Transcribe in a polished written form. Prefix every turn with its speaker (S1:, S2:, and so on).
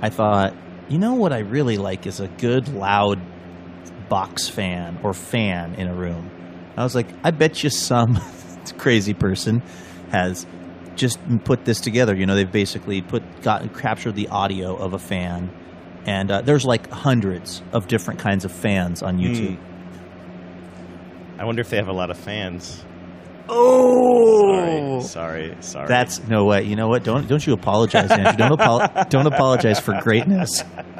S1: I thought, you know what I really like is a good loud box fan or fan in a room. I was like, I bet you some crazy person has just put this together. You know, they've basically captured the audio of a fan, and there's like hundreds of different kinds of fans on YouTube.
S2: I wonder if they have a lot of fans.
S1: Oh,
S2: sorry.
S1: That's no way. You know what? Don't you apologize, Andrew. Don't apologize for greatness.